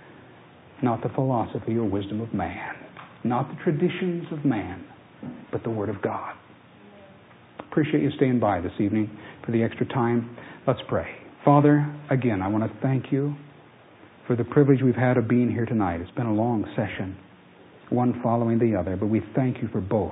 not the philosophy or wisdom of man. Not the traditions of man, but the Word of God. Appreciate you staying by this evening for the extra time. Let's pray. Father, again, I want to thank you for the privilege we've had of being here tonight. It's been a long session, one following the other, but we thank you for both.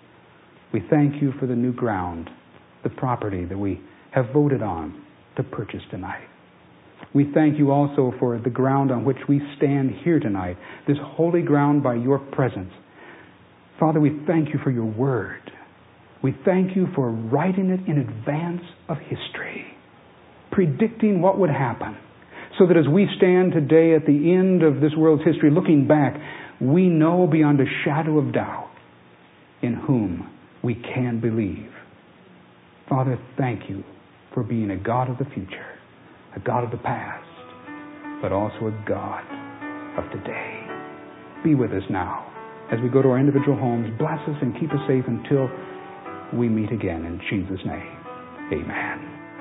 We thank you for the new ground, the property that we have voted on to purchase tonight. We thank you also for the ground on which we stand here tonight, this holy ground by your presence. Father, we thank you for your word. We thank you for writing it in advance of history, predicting what would happen, so that as we stand today at the end of this world's history, looking back, we know beyond a shadow of doubt in whom we can believe. Father, thank you for being a God of the future, a God of the past, but also a God of today. Be with us now as we go to our individual homes. Bless us and keep us safe until we meet again. In Jesus' name, amen.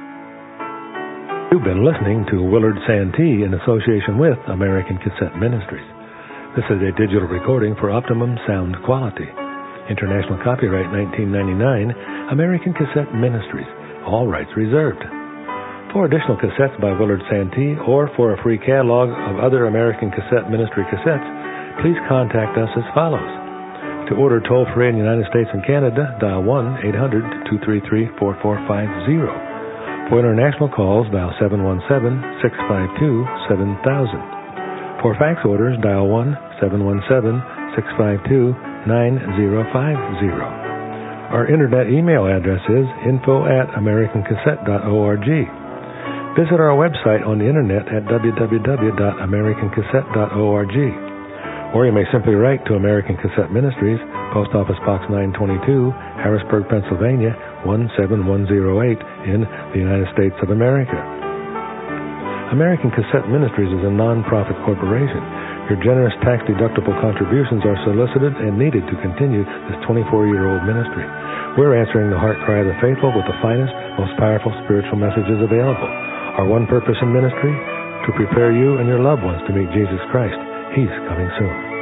You've been listening to Willard Santee in association with American Cassette Ministries. This is a digital recording for optimum sound quality. International copyright nineteen ninety-nine, American Cassette Ministries. All rights reserved. For additional cassettes by Willard Santee, or for a free catalog of other American Cassette Ministry cassettes, please contact us as follows. To order toll-free in the United States and Canada, dial one eight hundred two three three four four five zero. For international calls, dial seven one seven six five two seven thousand. For fax orders, dial one seven one seven six five two nine zero five zero. Our internet email address is info at american cassette dot org. Visit our website on the internet at w w w dot american cassette dot org. Or you may simply write to American Cassette Ministries, Post Office Box nine twenty-two, Harrisburg, Pennsylvania, one seven one zero eight in the United States of America. American Cassette Ministries is a non-profit corporation. Your generous tax-deductible contributions are solicited and needed to continue this twenty-four-year-old ministry. We're answering the heart cry of the faithful with the finest, most powerful spiritual messages available. Our one purpose in ministry? To prepare you and your loved ones to meet Jesus Christ. He's coming soon.